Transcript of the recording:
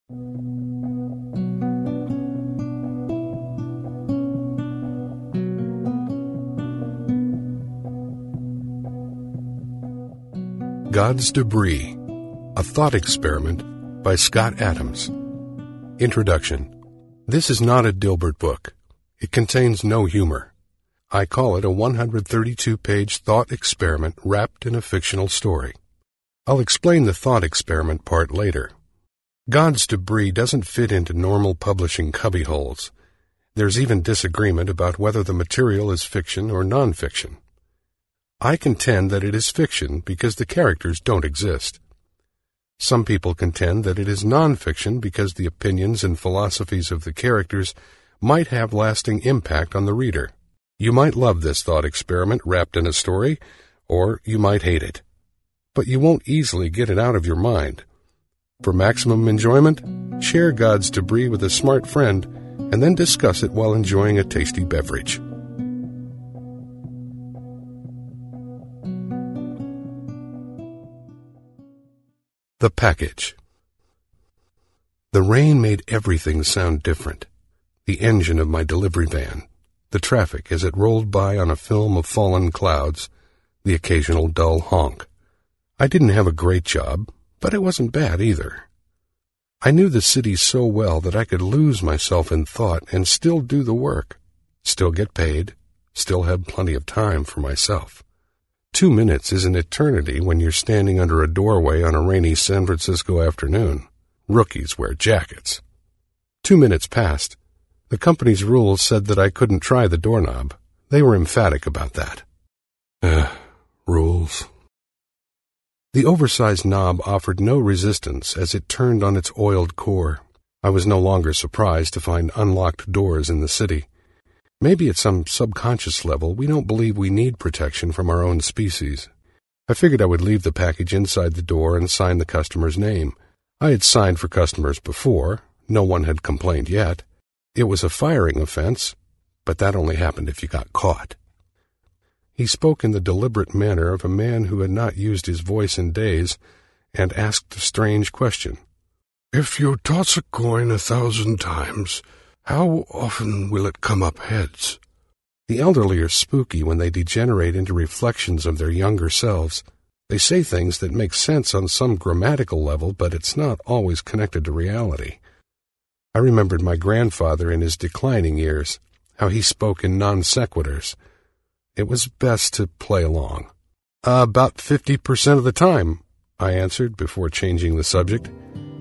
God's Debris, a thought experiment by Scott Adams. Introduction. This is not a Dilbert book. It contains no humor. I call it a 132-page thought experiment wrapped in a fictional story. I'll explain the thought experiment part later. God's Debris doesn't fit into normal publishing cubbyholes. There's even disagreement about whether the material is fiction or nonfiction. I contend that it is fiction because the characters don't exist. Some people contend that it is nonfiction because the opinions and philosophies of the characters might have lasting impact on the reader. You might love this thought experiment wrapped in a story, or you might hate it. But you won't easily get it out of your mind. For maximum enjoyment, share God's Debris with a smart friend and then discuss it while enjoying a tasty beverage. The package. The rain made everything sound different. The engine of my delivery van, the traffic as it rolled by on a film of fallen clouds, the occasional dull honk. I didn't have a great job, but it wasn't bad either. I knew the city so well that I could lose myself in thought and still do the work, still get paid, still have plenty of time for myself. 2 minutes is an eternity when you're standing under a doorway on a rainy San Francisco afternoon. Rookies wear jackets. 2 minutes passed. The company's rules said that I couldn't try the doorknob. They were emphatic about that. Rules. The oversized knob offered no resistance as it turned on its oiled core. I was no longer surprised to find unlocked doors in the city. Maybe at some subconscious level we don't believe we need protection from our own species. I figured I would leave the package inside the door and sign the customer's name. I had signed for customers before. No one had complained yet. It was a firing offense, but that only happened if you got caught. He spoke in the deliberate manner of a man who had not used his voice in days and asked a strange question. If you toss a coin 1,000 times, how often will it come up heads? The elderly are spooky when they degenerate into reflections of their younger selves. They say things that make sense on some grammatical level, but it's not always connected to reality. I remembered my grandfather in his declining years, how he spoke in non sequiturs. It was best to play along. About 50% of the time, I answered before changing the subject.